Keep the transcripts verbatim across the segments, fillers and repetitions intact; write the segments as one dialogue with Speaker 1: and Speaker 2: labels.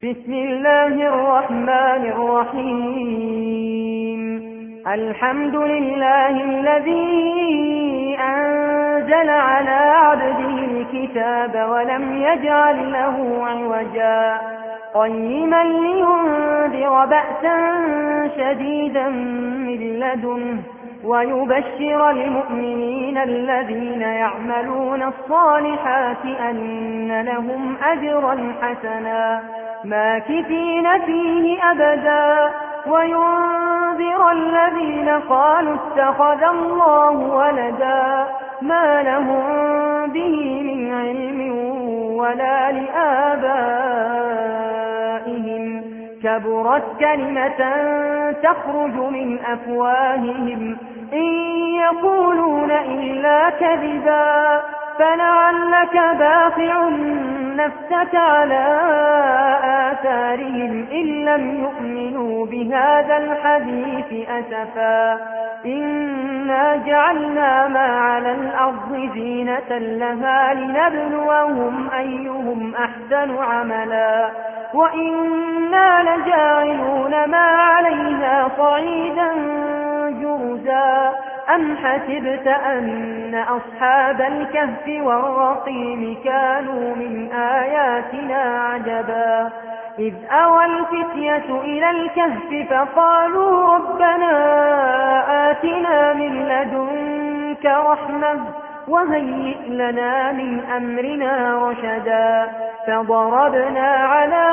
Speaker 1: بسم الله الرحمن الرحيم الحمد لله الذي أنزل على عبده الكتاب ولم يجعل له عوجا قيما لينذر بأسا شديدا من لدنه ويبشر المؤمنين الذين يعملون الصالحات أن لهم أجرا حسنا ماكثين فيه أبدا وينذر الذين قالوا اتخذ الله ولدا ما لهم به من علم ولا لآبائهم كبرت كلمة تخرج من أفواههم إن يقولون إلا كذبا فلعلك باخع نفسك على آثارهم إن لم يؤمنوا بهذا الحديث أسفا إنا جعلنا ما على الأرض زينة لها لنبلوهم أيهم أحسن عملا وإنا لجاعلون ما عليها صعيدا جرزا أم حسبت أن أصحاب الكهف والرقيم كانوا من آياتنا عجبا إذ أوى الفتية إلى الكهف فقالوا ربنا آتنا من لدنك رحمة وهيئ لنا من أمرنا رشدا فضربنا على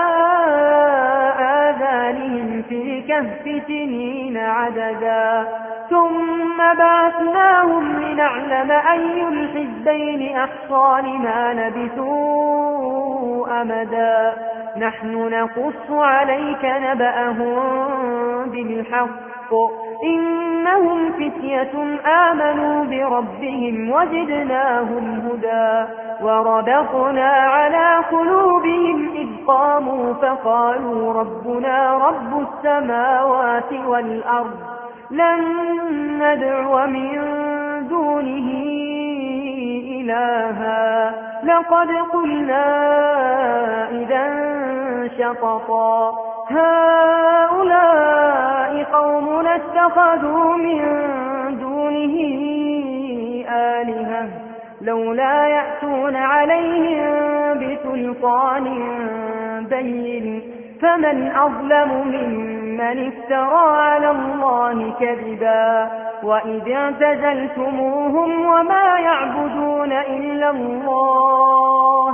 Speaker 1: آذانهم في الكهف سنين عددا ثم بعثناهم لنعلم أي الحزبين أحصى لما لبثوا أمدا نحن نقص عليك نبأهم بالحق إنهم فتية آمنوا بربهم وزدناهم هدى وربطنا على قلوبهم إذ قاموا فقالوا ربنا رب السماوات والأرض لن ندعو من دونه إلها لقد قلنا إذا شططا هؤلاء قومنا اتخذوا من دونه آلهة لولا يأتون عليهم بسلطان بين فمن أظلم ممن افترى على الله كذبا وإذ اعتزلتموهم وما يعبدون إلا الله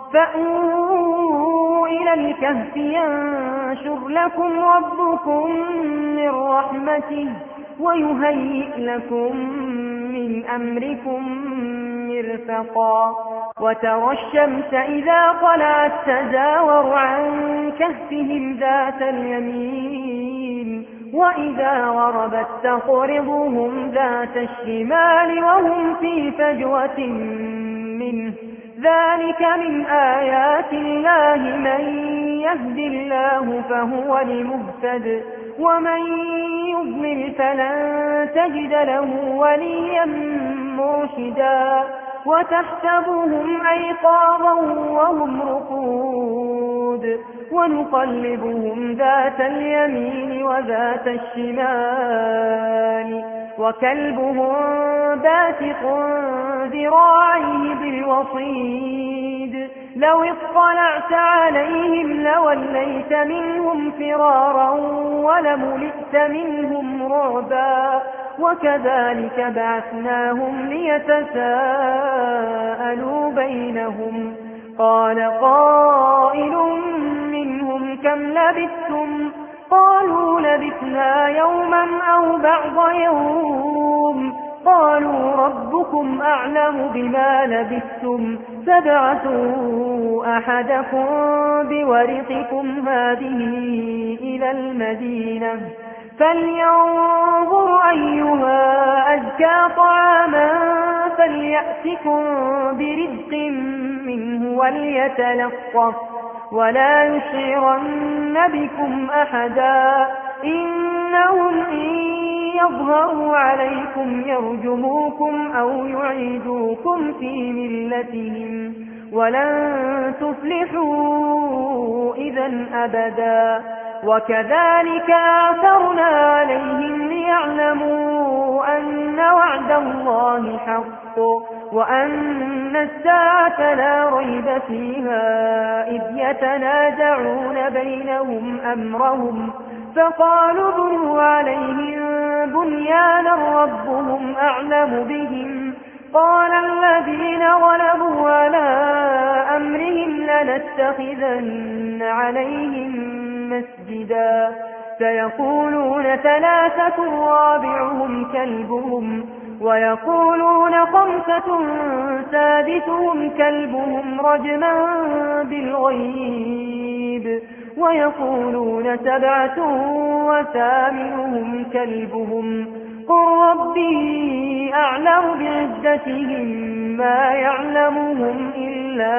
Speaker 1: فأووا إلى الكهف ينشر لكم ربكم من رحمته ويهيئ لكم من أمركم مرفقا وترى الشمس إذا طلعت تزاور عن كهفهم ذات اليمين وإذا غربت تقرضهم ذات الشمال وهم في فجوة منه ذلك من آيات الله من يهد الله فهو المهتد ومن يضلل فلن تجد له وليا مرشدا وتحسبهم أيقاظا وهم رقود ونقلبهم ذات اليمين وذات الشمال وكلبهم باسط ذراعيه بالوصيد لو اطلعت عليهم لوليت منهم فرارا ولملئت منهم رعبا وكذلك بعثناهم ليتساءلوا بينهم قال قائل منهم كم لبثتم قالوا لبثنا يوما أو بعض يوم قالوا ربكم أعلم بما لبثتم فابعثوا أحدكم بورقكم هذه إلى المدينة فلينظر أيها أزكى طعاما فليأتكم برزق منه وليتلطف ولا يشعرن بكم أحدا إنهم إن يظهروا عليكم يرجموكم أو يعيدوكم في ملتهم ولن تفلحوا إذا أبدا. وكذلك أعثرنا عليهم ليعلموا أن وعد الله حق وأن الساعة لا ريب فيها إذ يتنازعون بينهم أمرهم فقالوا بنوا عليهم بنيانا ربهم أعلم بهم قال الذين غلبوا على أمرهم لنتخذن عليهم مسجدا سيقولون ثلاثة رابعهم كلبهم ويقولون خمسة سادسهم كلبهم رجما بالغيب ويقولون سبعة وثامنهم كلبهم قل ربي أعلم بعدتهم ما يعلمهم إلا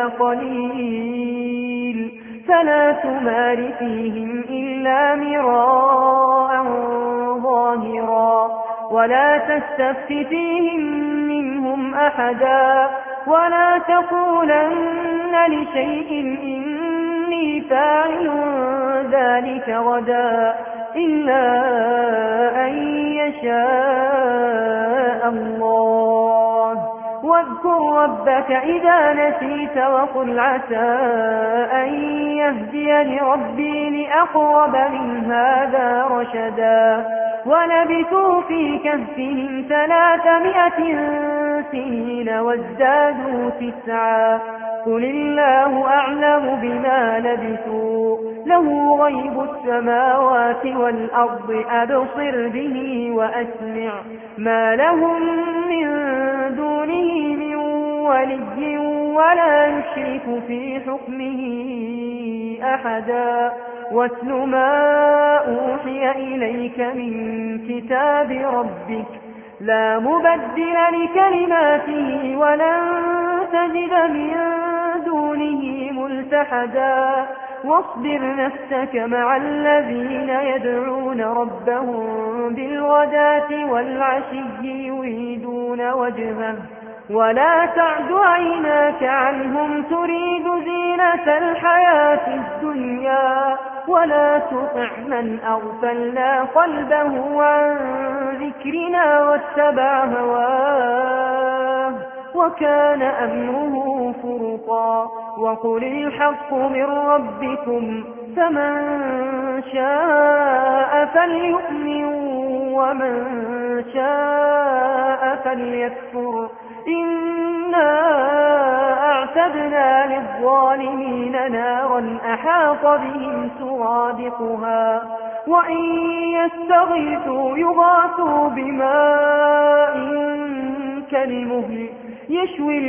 Speaker 1: قليل فلا تمار فيهم إلا مراء ظاهرا ولا تستفت فيهم منهم أحدا ولا تقولن لشيء إني فاعل ذلك غدا إلا أن يشاء الله واذكر ربك إذا نسيت وقل عسى أن يهديني ربي لأقرب من هذا رشدا ولبثوا في كهفهم ثلاثمائة سنين وازدادوا تسعا قل الله أعلم بما لبثوا له غيب السماوات والأرض أبصر به وأسمع ما لهم من دونه من ولي ولا يشرك في حكمه أحدا واتل ما أوحي إليك من كتاب ربك لا مبدل لكلماته ولن تجد من دونه ملتحدا واصبر نفسك مع الذين يدعون ربهم بالغداة والعشي يريدون وجهه ولا تعد عيناك عنهم تريد زينة الحياة الدنيا ولا تطع من أغفلنا قلبه عن ذكرنا واتبع هواه وكان أمره فرطا وقل الحق من ربكم فمن شاء فليؤمن ومن شاء فليكفر إنا أعتدنا للظالمين نارا أحاط بهم سرادقها وإن يستغيثوا يغاثوا بماء كالمهل يشوي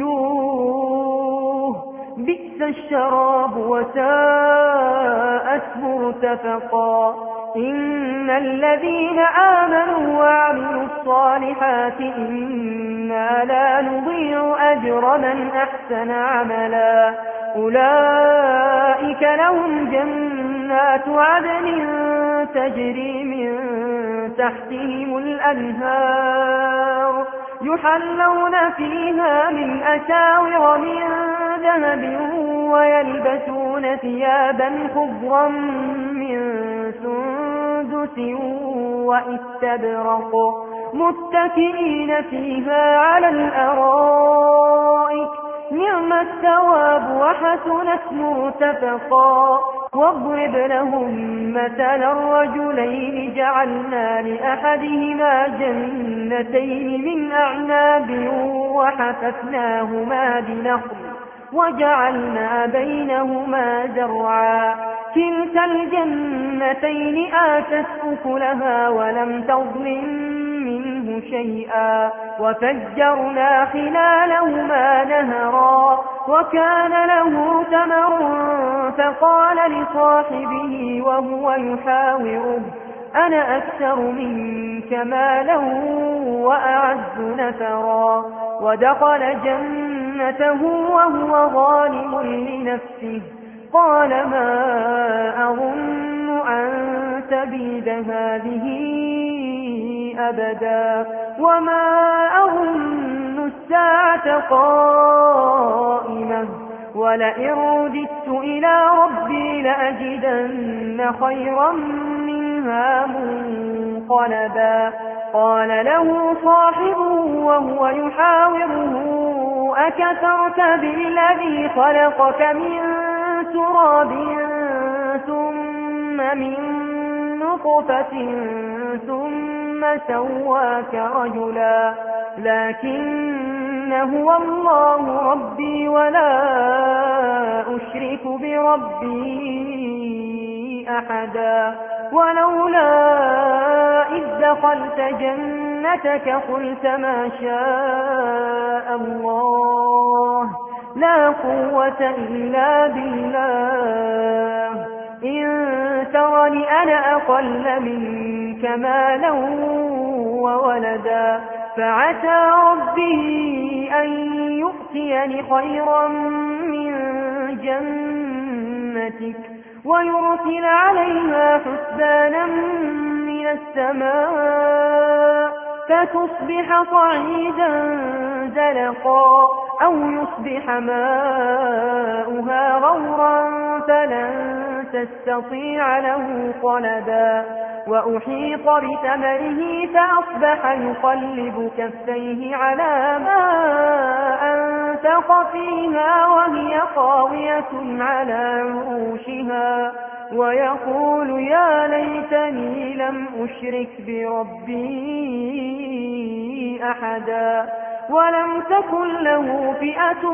Speaker 1: الوجوه بئس الشراب وساءت مرتفقا إن الذين آمنوا وعملوا الصالحات إنا لا نضيع أجر من أحسن عملا أولئك لهم جنات عدن تجري من تحتهم الأنهار يحلون فيها من أساور من ذهب ويلبسون ثيابا خضرا من سندس واستبرق متكئين فيها على الأرائك نعم الثواب وحسنت مرتفقا واضرب لهم مثل الرجلين جعلنا لأحدهما جنتين من أعناب وحففناهما بنخل وجعلنا بينهما زرعا كلتا الجنتين آتت أكلها ولم تظلم منه شيئا وفجرنا خلالهما نهرا وكان له ثمر فقال لصاحبه وهو يحاوره أنا أكثر منك مالا وأعز نفرا ودخل جنته وهو ظالم لنفسه قال ما أظن أن تبيد هذه أبدا وما أظن الساعة قائمة ولئن رددت إلى ربي لأجدن خيرا منها منقلبا قال له صاحبه وهو يحاوره أكفرت بالذي خلقك من تراب ثم من نطفة ثم سواك رجلا لكن هو الله ربي ولا أشرك بربي أحدا ولولا إذ دخلت جنتك قلت ما شاء الله لا قوة إلا بالله إن ترني أنا أقل منك مالا وولدا فعسى ربي أن يؤتيني خيرا من جنتك ويرسل عليها حسبانا من السماء فتصبح صعيدا زلقا أو يصبح ماؤها غورا فلن تستطيع له طلبا وأحيط بثمره فأصبح يقلب كفيه على ما أنفق فيها وهي خاوية على عروشها ويقول يا ليتني لم أشرك بربي أحدا ولم تكن له فئة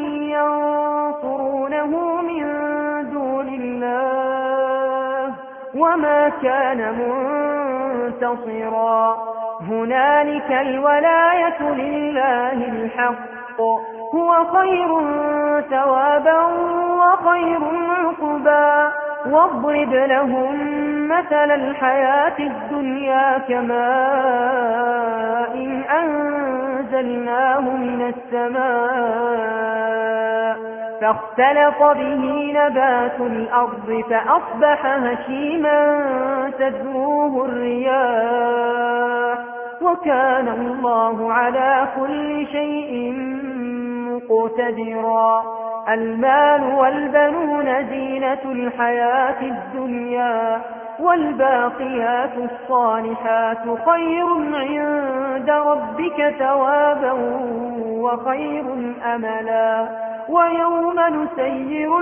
Speaker 1: ينصرونه من دون الله وما كان منتصرا هنالك الولاية لله الحق هو خير ثوابا وخير عقبا واضرب لهم مثل الحياة الدنيا كماء إن أنزلناه من السماء فاختلط به نبات الأرض فأصبح هشيما تذروه الرياح وكان الله على كل شيء مقتدرا المال والبنون زينة الحياة الدنيا والباقيات الصالحات خير عند ربك ثوابا وخير أملا ويوم نسير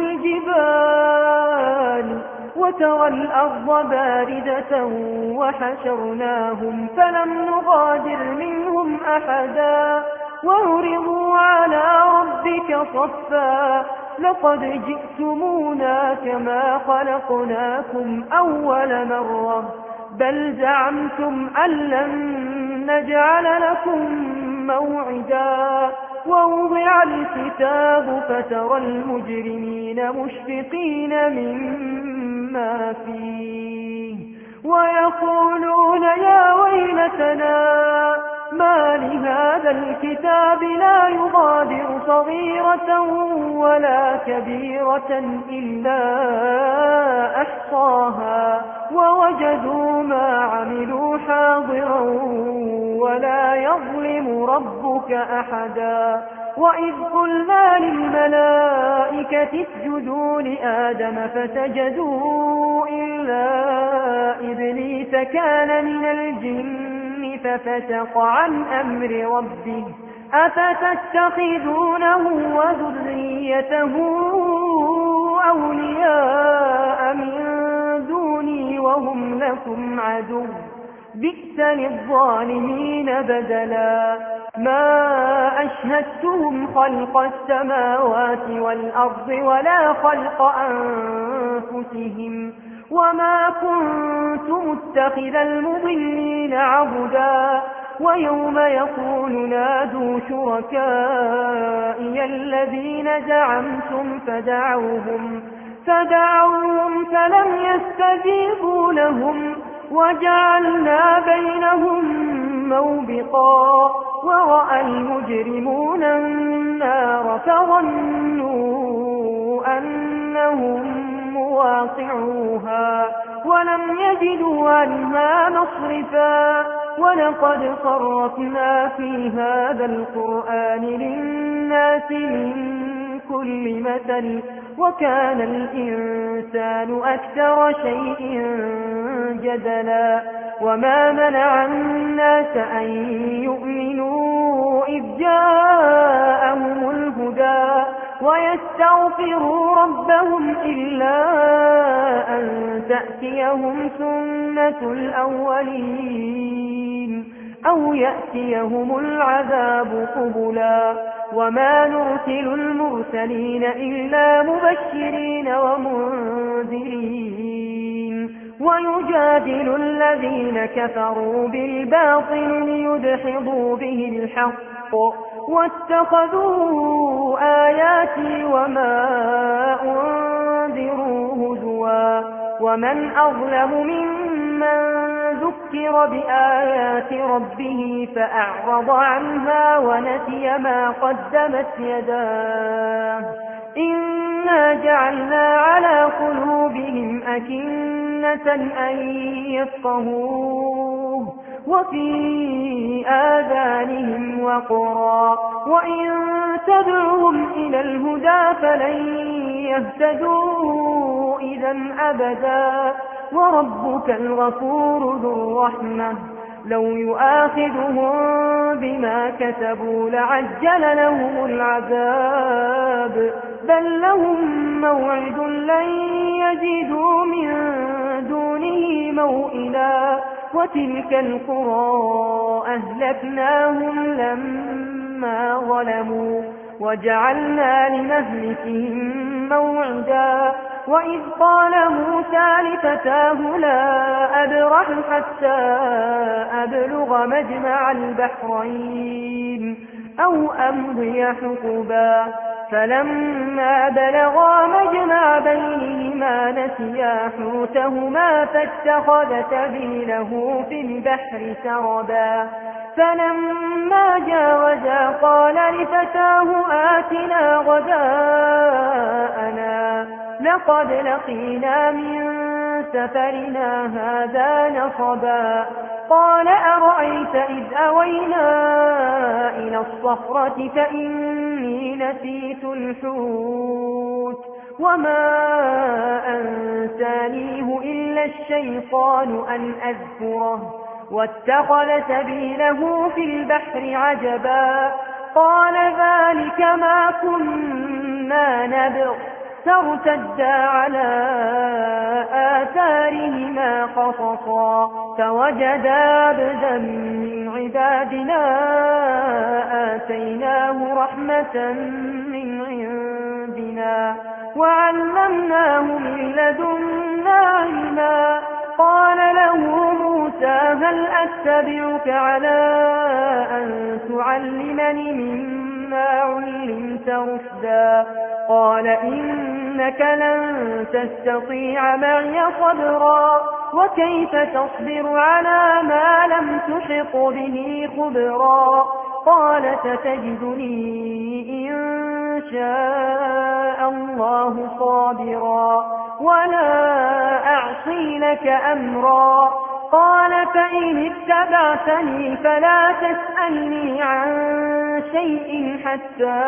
Speaker 1: الجبال وترى الأرض باردة وحشرناهم فلم نغادر منهم أحدا وعرضوا على ربك صفا لقد جئتمونا كما خلقناكم أول مرة بل زعمتم أن لن نجعل لكم موعدا ووضع الكتاب فترى المجرمين مشفقين مما فيه ويقولون يا ويلتنا ما لهذا الكتاب لا يغادر صغيرة ولا كبيرة إلا أحصاها ووجدوا ما عملوا حاضرا ولا يظلم ربك أحدا وإذ قلنا للملائكة اسجدوا لآدم فسجدوا إلا إبليس كان من الجن ففسق عن أمر ربه أفتتخذونه وذريته أولياء من دوني وهم لكم عدو بئس للظالمين بدلا ما أشهدتهم خلق السماوات والأرض ولا خلق أنفسهم وما كنت متخذ المضلين عبدا ويوم يقول نادوا شركائي الذين زعمتم فدعوهم فدعوهم فلم يستجيبوا لهم وجعلنا بينهم موبقا ورأى المجرمون النار فظنوا أنهم مواقعوها ولم يجدوا عنها مصرفا ولقد صرفنا في هذا القرآن للناس من كل مثل وكان الإنسان أكثر شيء جدلا وما منع الناس أن يؤمنوا إذ جاءهم الهدى ويستغفروا ربهم إلا أن تأتيهم سنة الأولين أو يأتيهم العذاب قبلا وما نرسل المرسلين إلا مبشرين ومنذرين ويجادل الذين كفروا بالباطل ليدحضوا به الحق واتخذوا آياتي وما أنذروا هزوا ومن أظلم ممن ذكر بآيات ربه فأعرض عنها ونسي ما قدمت يداه إنا جعلنا على قلوبهم أكنة أن يفقهوه وفي آذانهم وقرا وإن تدعوهم إلى الهدى فلن يهتدوا إذا أبدا وربك الغفور ذو الرحمة لو يؤاخذهم بما كسبوا لعجل لهم العذاب بل لهم موعد لن يجدوا من دونه موئلا وتلك القرى أهلكناهم لما ظلموا وجعلنا لمهلكهم موعدا وإذ قال موسى لفتاه لا أبرح حتى أبلغ مجمع البحرين أو أمضي حقبا فلما بلغا مجمع بينهما نسيا حوتهما فاتخذ سبيله في البحر سربا فلما جاوزا قال لفتاه آتنا غداءنا لقد لقينا من سفرنا هذا نصبا قال أرأيت إذ أوينا إلى الصخرة فإني نسيت الحوت وما أنسانيه إلا الشيطان أن أذكره واتخذ سبيله في البحر عجبا قال ذلك ما كنا نبغ فارتدا على آثارهما قصصا فوجدا عبدا من عبادنا آتيناه رحمة من عندنا وعلمناه من لدنا علما قال له موسى هل أتبعك على أن تعلمني مما علمت رشدا قال إنك لن تستطيع معي صبرا وكيف تصبر على ما لم تحط به خبرا قال ستجدني إن شاء الله صابرا ولا أعصي لك أمرا قال فإن اتبعتني فلا تسألني عن شيء حتى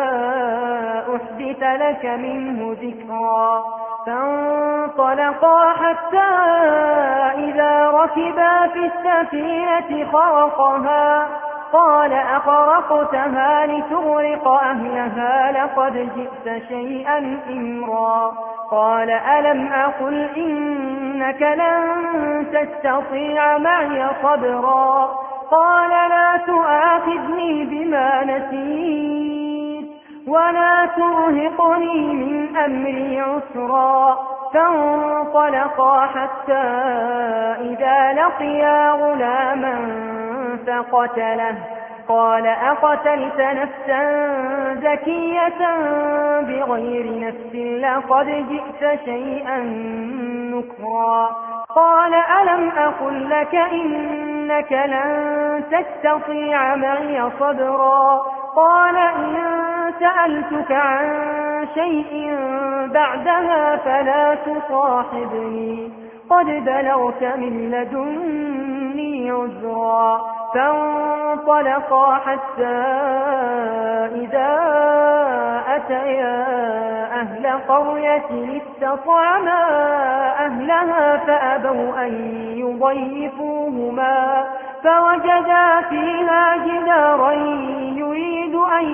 Speaker 1: أحدث لك منه ذكرا فانطلقا حتى إذا ركبا في السفينة خرقها قال أخرقتها لتغرق أهلها لقد جئت شيئا إمرا قال ألم أقل إنك لن تستطيع معي صبرا قال لا تؤاخذني بما نسيت ولا ترهقني من أمري عسرا فانطلقا حتى إذا لقيا غلاما فقتله قال أقتلت نفسا زكية بغير نفس لقد جئت شيئا نكرا قال ألم أقل لك إنك لن تستطيع معي صبرا قال إن سألتك عن شيء بعدها فلا تصاحبني قد بلغت من لدن مني عذرا فانطلقا حتى إذا أتيا أهل قرية استطعما أهلها فأبوا أن يضيفوهما فوجدا فيها جدارا يريد أن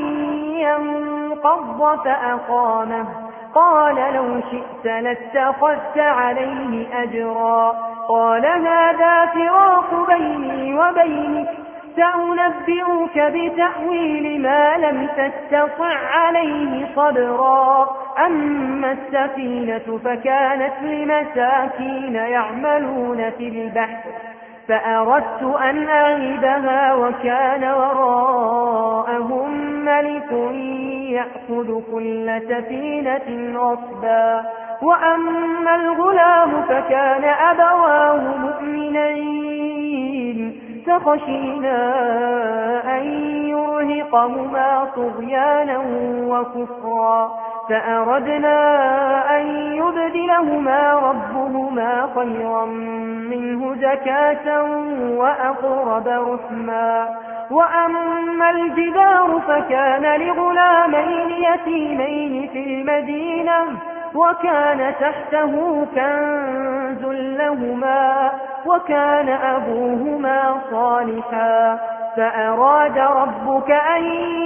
Speaker 1: ينقض فأقامه قال لو شئت لاتخذت عليه أجرا قال هذا فراق بيني وبينك سأنبئك بتأويل ما لم تستطع عليه صبرا أما السفينة فكانت لمساكين يعملون في البحر فأردت أن أعيدها وكان وراءهم ملك يأخذ كل سفينة غصبا وأما الغلام فكان أبواه مؤمنين فخشينا أن يرهقهما طغيانا وكفرا فأردنا أن يبدلهما ربهما خيرا منه زكاة وأقرب رحما وأما الجدار فكان لغلامين يتيمين في المدينة وكان تحته كنز لهما وكان أبوهما صالحا فأراد ربك أن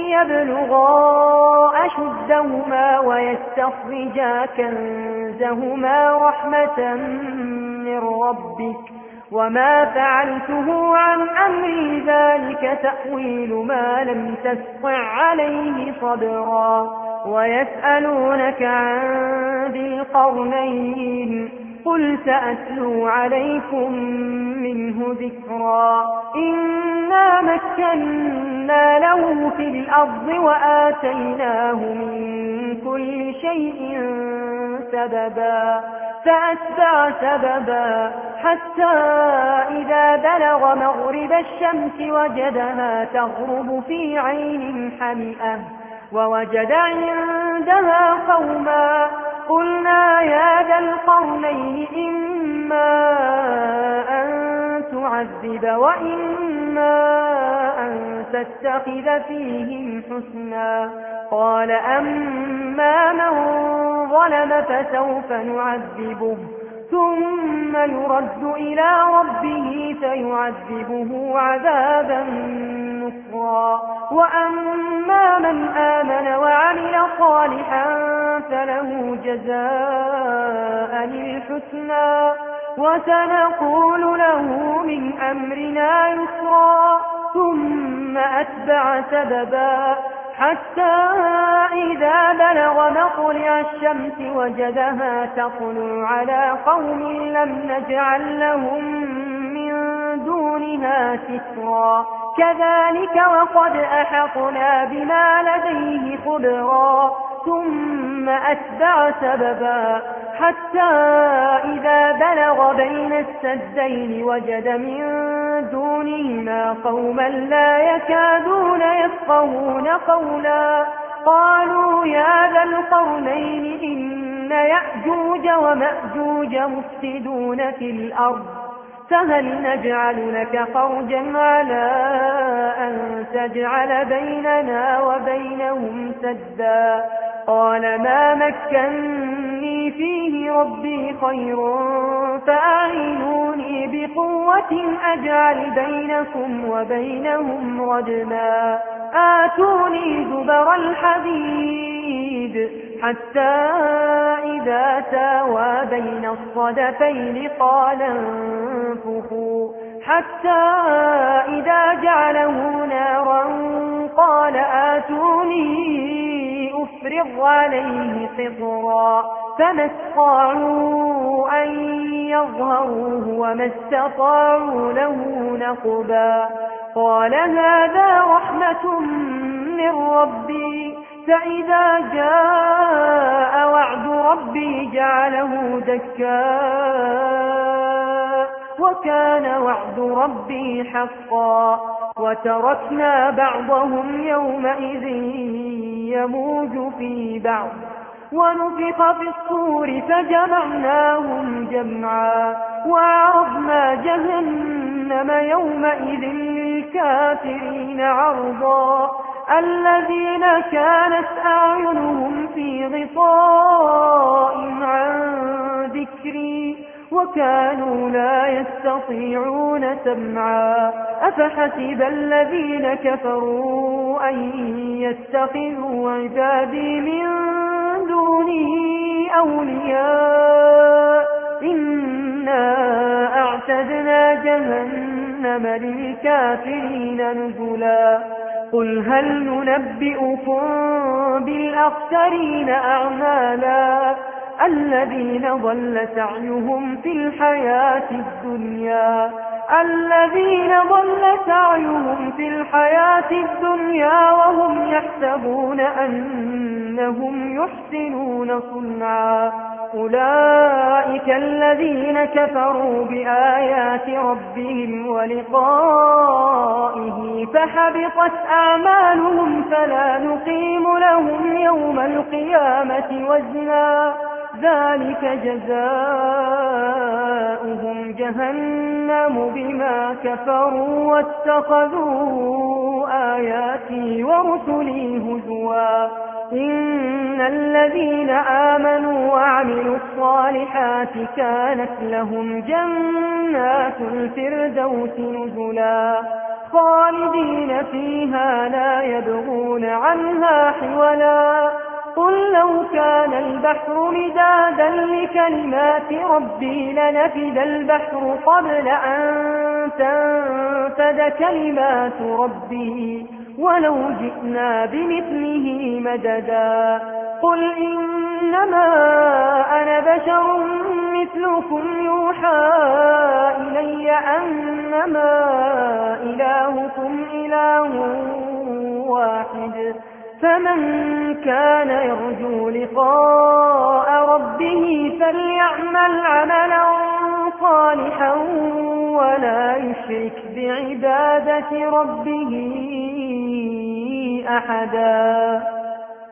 Speaker 1: يبلغا أشدهما ويستخرجا كنزهما رحمة من ربك وما فعلته عن أمري ذلك تأويل ما لم تستطع عليه صبرا ويسألونك عن ذي القرنين قل سأتلو عليكم منه ذكرا إنا مكنا له في الأرض وآتيناه من كل شيء سببا فأتبع سببا حتى إذا بلغ مغرب الشمس وجدها تغرب في عين حمئة ووجد عندها قوما قلنا يا ذا القرنين إما أن تعذب وإما أن تتخذ فيهم حسنا قال أما من ظلم فسوف نعذبه ثم يرد إلى ربه فيعذبه عذابا نكرا وأما من آمن وعمل صالحا فله جزاء الحسنى وسنقول له من أمرنا يسرا ثم أتبع سببا حتى إذا بلغ مطلع الشمس وجدها تطلع على قوم لم نجعل لهم من دونها سترا كذلك وقد أحطنا بما لديه خبرا ثم أتبع سببا حتى إذا بلغ بين السدين وجد من دونهما قوما لا يكادون يفقهون قولا قالوا يا ذا القرنين إن يأجوج ومأجوج مفسدون في الأرض فهل نجعل لك خرجا على أن تجعل بيننا وبينهم سدا قال ما مكنني فيه ربي خير فأعينوني بقوة أجعل بينكم وبينهم ردما آتوني زبر الحديد حتى إذا ساوى بين الصدفين قال انفخوا حتى إذا جعله نارا قال آتوني أفرغ عليه قطرا فما استطاعوا أن يظهروه وما استطاعوا له نقبا قال هذا رحمة من ربي فإذا جاء وعد ربي جعله دكا وكان وعد ربي حقا وتركنا بعضهم يومئذ يموج في بعض ونفخ في الصور فجمعناهم جمعا وعرضنا جهنم يومئذ للكافرين عرضا الذين كانت أعينهم في غطاء عن ذكري وكانوا لا يستطيعون سمعا أفحسب الذين كفروا أن يتخذوا عبادي من دونه أولياء إنا أعتدنا جهنم للكافرين نزلا قل هل ننبئكم بالأخسرين أعمالا الذين ضل سعيهم في الحياة الدنيا الذين ضل سعيهم في الحياة الدنيا وهم يحسبون أنهم يحسنون صنعا أولئك الذين كفروا بآيات ربهم ولقائه فحبطت أعمالهم فلا نقيم لهم يوم القيامة وزنا ذلك جزاؤهم جهنم بما كفروا واتخذوا آياتي ورسلي هزوا إن الذين آمنوا وعملوا الصالحات كانت لهم جنات الفردوس نزلا خالدين فيها لا يبغون عنها حولا قل لو كان البحر مدادا لكلمات ربي لنفد البحر قبل أن تنفد كلمات ربي ولو جئنا بمثله مددا قل إنما أنا بشر مثلكم يوحى إلي أنما إلهكم إله واحد فمن كان يرجو لقاء ربه فليعمل عملا صالحا ولا يشرك بعبادة ربه أحدا.